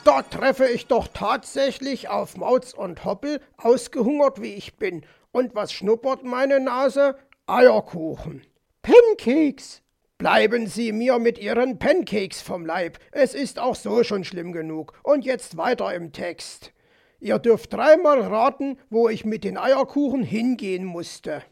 Da treffe ich doch tatsächlich auf Mauz und Hoppel, ausgehungert wie ich bin. Und was schnuppert meine Nase? Eierkuchen. Pancakes! Bleiben Sie mir mit Ihren Pancakes vom Leib. Es ist auch so schon schlimm genug. Und jetzt weiter im Text. Ihr dürft dreimal raten, wo ich mit den Eierkuchen hingehen musste.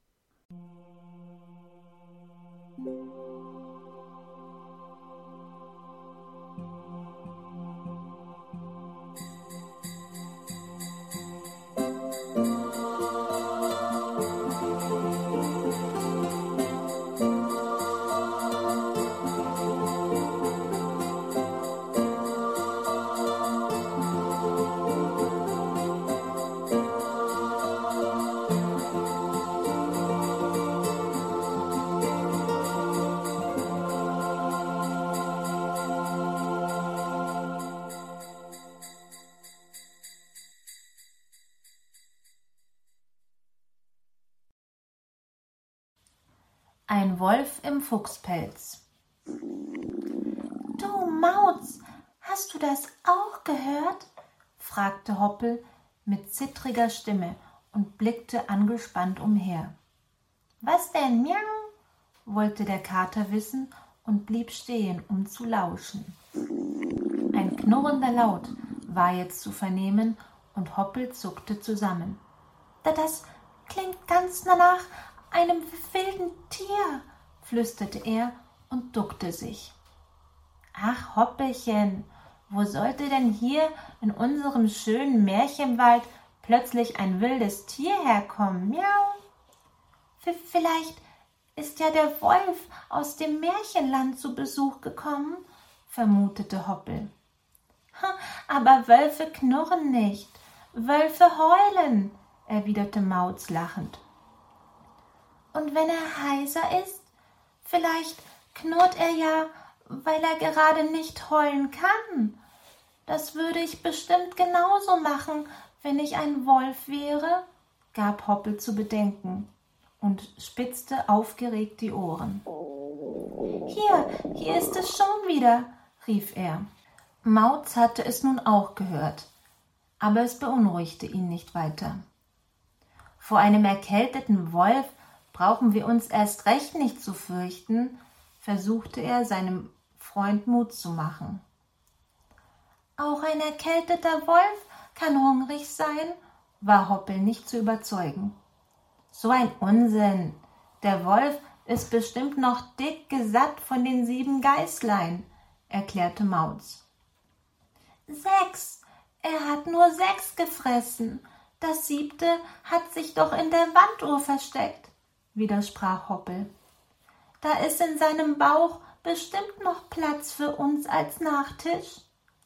Ein Wolf im Fuchspelz. Du Mauz, hast du das auch gehört? Fragte Hoppel mit zittriger Stimme und blickte angespannt umher. Was denn, miau? Wollte der Kater wissen und blieb stehen, um zu lauschen. Ein knurrender Laut war jetzt zu vernehmen und Hoppel zuckte zusammen. Das klingt ganz nach einem wilden Tier, flüsterte er und duckte sich. Ach, Hoppelchen, wo sollte denn hier in unserem schönen Märchenwald plötzlich ein wildes Tier herkommen? Miau. Vielleicht ist ja der Wolf aus dem Märchenland zu Besuch gekommen, vermutete Hoppel. Aber Wölfe knurren nicht, Wölfe heulen, erwiderte Mauz lachend. Und wenn er heiser ist, vielleicht knurrt er ja, weil er gerade nicht heulen kann. Das würde ich bestimmt genauso machen, wenn ich ein Wolf wäre, gab Hoppel zu bedenken und spitzte aufgeregt die Ohren. Hier ist es schon wieder, rief er. Mauz hatte es nun auch gehört, aber es beunruhigte ihn nicht weiter. Vor einem erkälteten Wolf brauchen wir uns erst recht nicht zu fürchten, versuchte er seinem Freund Mut zu machen. Auch ein erkälteter Wolf kann hungrig sein, war Hoppel nicht zu überzeugen. So ein Unsinn! Der Wolf ist bestimmt noch dick gesatt von den 7 Geißlein, erklärte Mauz. 6! Er hat nur 6 gefressen. Das 7. hat sich doch in der Wanduhr versteckt, widersprach Hoppel. Da ist in seinem Bauch bestimmt noch Platz für uns als Nachtisch.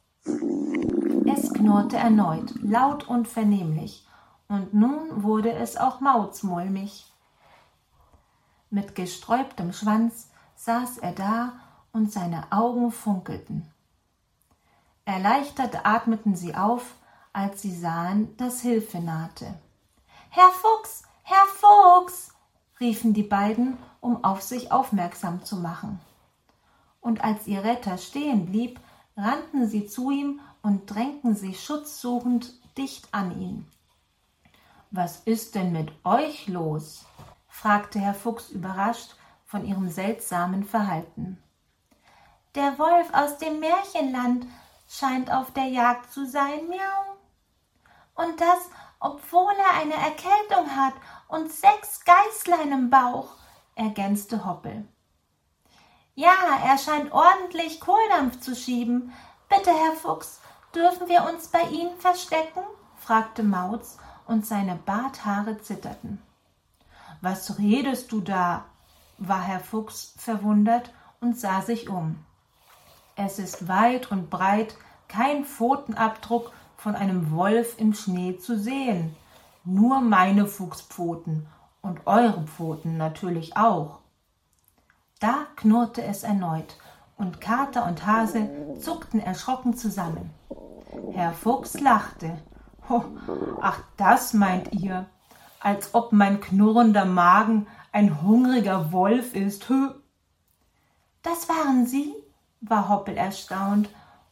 Es knurrte erneut, laut und vernehmlich, und nun wurde es auch Mauz mulmig. Mit gesträubtem Schwanz saß er da und seine Augen funkelten. Erleichtert atmeten sie auf, als sie sahen, dass Hilfe nahte. »Herr Fuchs, Herr Fuchs!« riefen die beiden, um auf sich aufmerksam zu machen. Und als ihr Retter stehen blieb, rannten sie zu ihm und drängten sich schutzsuchend dicht an ihn. »Was ist denn mit euch los?« fragte Herr Fuchs überrascht von ihrem seltsamen Verhalten. »Der Wolf aus dem Märchenland scheint auf der Jagd zu sein, miau. Und das, obwohl er eine Erkältung hat und 6 Geißlein im Bauch«, ergänzte Hoppel. »Ja, er scheint ordentlich Kohldampf zu schieben. Bitte, Herr Fuchs, dürfen wir uns bei Ihnen verstecken?« fragte Mauz, und seine Barthaare zitterten. »Was redest du da?« war Herr Fuchs verwundert und sah sich um. Es ist weit und breit kein Pfotenabdruck von einem Wolf im Schnee zu sehen. Nur meine Fuchspfoten und eure Pfoten natürlich auch. Da knurrte es erneut, und Kater und Hase zuckten erschrocken zusammen. Herr Fuchs lachte. »Ach, das meint ihr, als ob mein knurrender Magen ein hungriger Wolf ist, »Das waren Sie?« war Hoppel erstaunt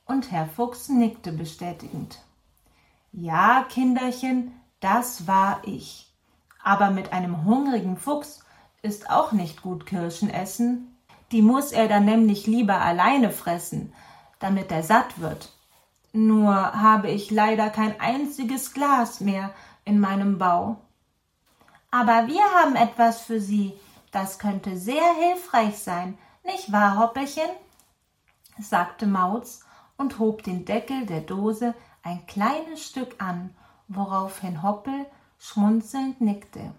und Herr Fuchs nickte bestätigend. Ja, Kinderchen, das war ich. Aber mit einem hungrigen Fuchs ist auch nicht gut Kirschen essen. Die muss er dann nämlich lieber alleine fressen, damit er satt wird. Nur habe ich leider kein einziges Glas mehr in meinem Bau. Aber wir haben etwas für Sie, das könnte sehr hilfreich sein, nicht wahr, Hoppelchen?, sagte Mauz und hob den Deckel der Dose ein kleines Stück an, woraufhin Hoppel schmunzelnd nickte.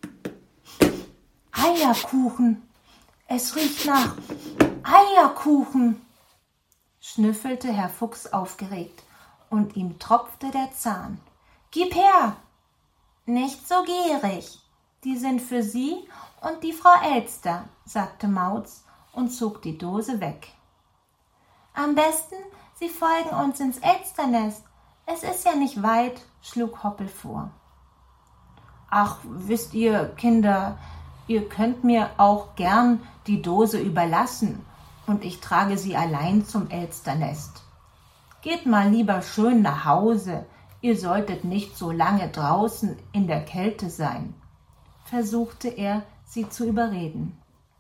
Eierkuchen! Es riecht nach Eierkuchen! Schnüffelte Herr Fuchs aufgeregt, und ihm tropfte der Zahn. Gib her! Nicht so gierig. Die sind für Sie und die Frau Elster, sagte Mauz und zog die Dose weg. Am besten, Sie folgen uns ins Elsternest. Es ist ja nicht weit, schlug Hoppel vor. Ach, wisst ihr, Kinder, ihr könnt mir auch gern die Dose überlassen und ich trage sie allein zum Elsternest. Geht mal lieber schön nach Hause, ihr solltet nicht so lange draußen in der Kälte sein, versuchte er, sie zu überreden.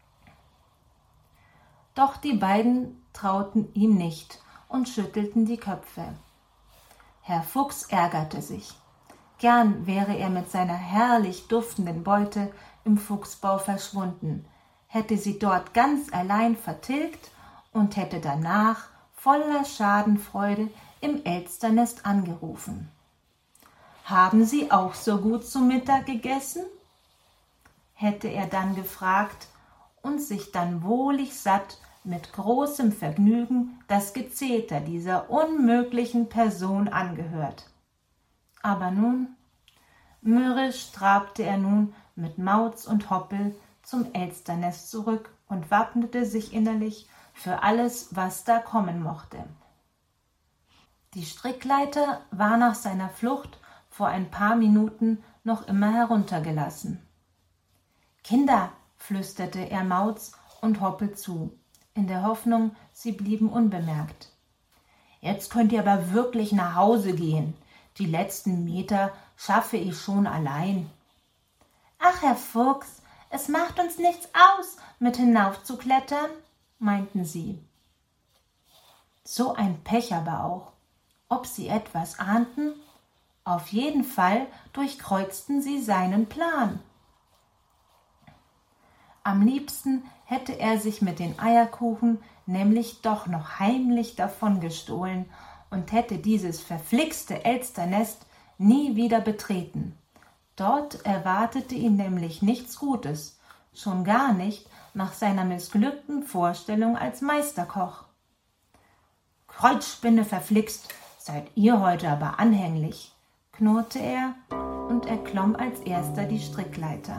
Doch die beiden trauten ihm nicht und schüttelten die Köpfe. Herr Fuchs ärgerte sich. Gern wäre er mit seiner herrlich duftenden Beute im Fuchsbau verschwunden, hätte sie dort ganz allein vertilgt und hätte danach voller Schadenfreude im Elsternest angerufen. »Haben Sie auch so gut zu Mittag gegessen?« hätte er dann gefragt und sich dann wohlig satt mit großem Vergnügen das Gezeter dieser unmöglichen Person angehört. Aber nun, mürrisch trabte er nun mit Mauz und Hoppel zum Elsternest zurück und wappnete sich innerlich für alles, was da kommen mochte. Die Strickleiter war nach seiner Flucht vor ein paar Minuten noch immer heruntergelassen. »Kinder«, flüsterte er Mauz und Hoppel zu, in der Hoffnung, sie blieben unbemerkt. »Jetzt könnt ihr aber wirklich nach Hause gehen. Die letzten Meter schaffe ich schon allein.« »Ach, Herr Fuchs, es macht uns nichts aus, mit hinaufzuklettern«, meinten sie. So ein Pech aber auch. Ob sie etwas ahnten? Auf jeden Fall durchkreuzten sie seinen Plan. Am liebsten hätte er sich mit den Eierkuchen nämlich doch noch heimlich davon gestohlen und hätte dieses verflixte Elsternest nie wieder betreten. Dort erwartete ihn nämlich nichts Gutes, schon gar nicht nach seiner missglückten Vorstellung als Meisterkoch. »Kreuzspinne verflixt, seid ihr heute aber anhänglich«, knurrte er und erklomm als erster die Strickleiter.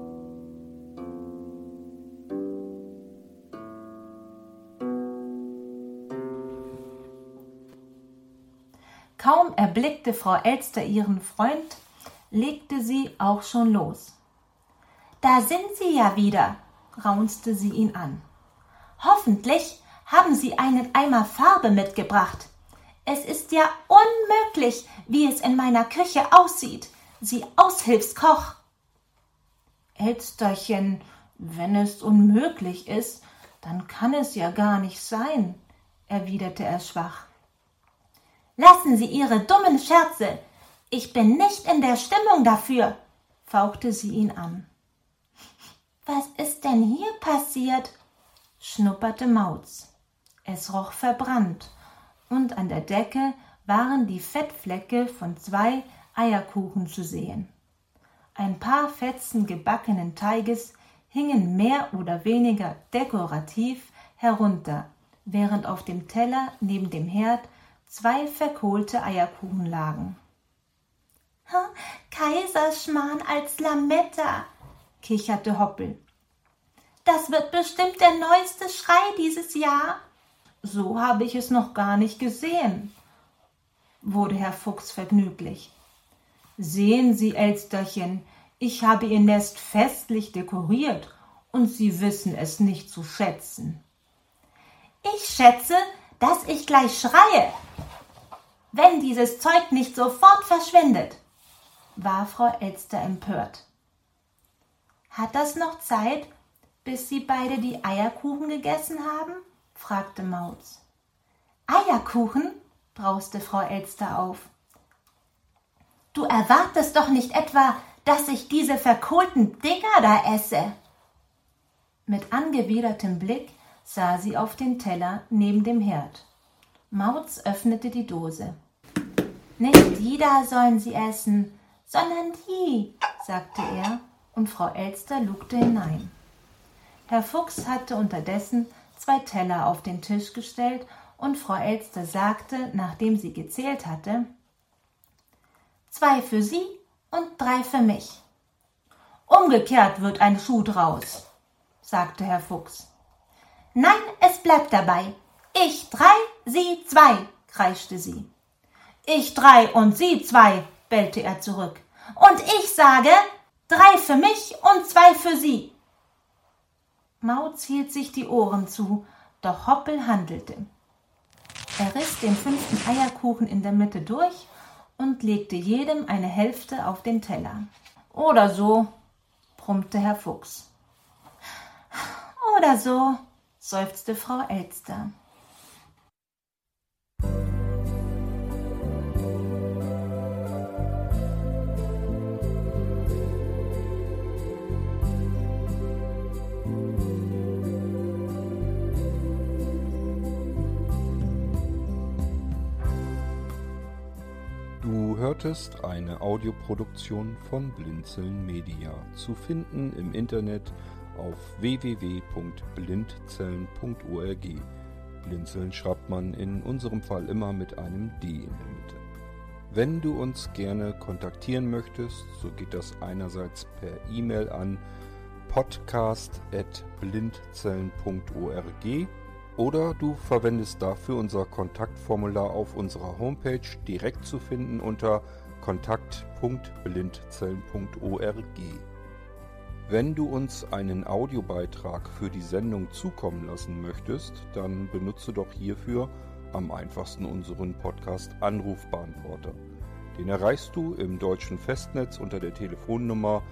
Kaum erblickte Frau Elster ihren Freund, legte sie auch schon los. »Da sind Sie ja wieder«, raunzte sie ihn an. »Hoffentlich haben Sie einen Eimer Farbe mitgebracht. Es ist ja unmöglich, wie es in meiner Küche aussieht, Sie Aushilfskoch.« »Elsterchen, wenn es unmöglich ist, dann kann es ja gar nicht sein«, erwiderte er schwach. »Lassen Sie Ihre dummen Scherze. Ich bin nicht in der Stimmung dafür«, fauchte sie ihn an. »Was ist denn hier passiert?«, schnupperte Mauz. Es roch verbrannt, und an der Decke waren die Fettflecke von 2 Eierkuchen zu sehen. Ein paar Fetzen gebackenen Teiges hingen mehr oder weniger dekorativ herunter, während auf dem Teller neben dem Herd 2 verkohlte Eierkuchen lagen. »Kaiserschmarrn als Lametta«, kicherte Hoppel. »Das wird bestimmt der neueste Schrei dieses Jahr.« »So habe ich es noch gar nicht gesehen«, wurde Herr Fuchs vergnüglich. »Sehen Sie, Elsterchen, ich habe Ihr Nest festlich dekoriert und Sie wissen es nicht zu schätzen.« »Ich schätze, dass ich gleich schreie, wenn dieses Zeug nicht sofort verschwindet, war Frau Elster empört. Hat das noch Zeit, bis Sie beide die Eierkuchen gegessen haben? Fragte Mauz. Eierkuchen? Brauste Frau Elster auf. Du erwartest doch nicht etwa, dass ich diese verkohlten Dinger da esse. Mit angewidertem Blick sah sie auf den Teller neben dem Herd. Mauz öffnete die Dose. Nicht die da sollen Sie essen, sondern die, sagte er, und Frau Elster lugte hinein. Herr Fuchs hatte unterdessen 2 Teller auf den Tisch gestellt und Frau Elster sagte, nachdem sie gezählt hatte, 2 für Sie und 3 für mich. Umgekehrt wird ein Schuh draus, sagte Herr Fuchs. Nein, es bleibt dabei. Ich 3, Sie 2, kreischte sie. Ich 3 und Sie 2, bellte er zurück. Und ich sage 3 für mich und 2 für Sie. Mauz hielt sich die Ohren zu, doch Hoppel handelte. Er riss den 5. Eierkuchen in der Mitte durch und legte jedem eine Hälfte auf den Teller. Oder so, brummte Herr Fuchs. Oder so, seufzte Frau Elster. Du hörtest eine Audioproduktion von Blinzeln Media, zu finden im Internet auf www.blindzellen.org. Blinzeln schreibt man in unserem Fall immer mit einem D in der Mitte. Wenn du uns gerne kontaktieren möchtest, so geht das einerseits per E-Mail an podcast@blindzellen.org oder du verwendest dafür unser Kontaktformular auf unserer Homepage, direkt zu finden unter kontakt.blindzellen.org. Wenn du uns einen Audiobeitrag für die Sendung zukommen lassen möchtest, dann benutze doch hierfür am einfachsten unseren Podcast Anrufbeantworter. Den erreichst du im deutschen Festnetz unter der Telefonnummer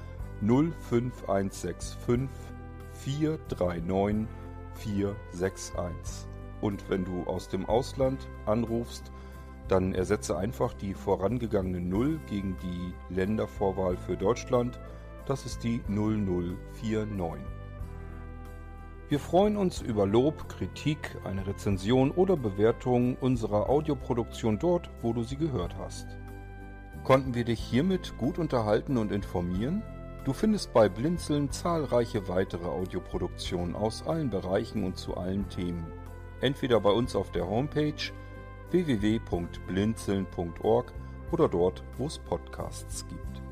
05165 439 461. Und wenn du aus dem Ausland anrufst, dann ersetze einfach die vorangegangene 0 gegen die Ländervorwahl für Deutschland. Das ist die 0049. Wir freuen uns über Lob, Kritik, eine Rezension oder Bewertung unserer Audioproduktion dort, wo du sie gehört hast. Konnten wir dich hiermit gut unterhalten und informieren? Du findest bei Blinzeln zahlreiche weitere Audioproduktionen aus allen Bereichen und zu allen Themen. Entweder bei uns auf der Homepage www.blinzeln.org oder dort, wo es Podcasts gibt.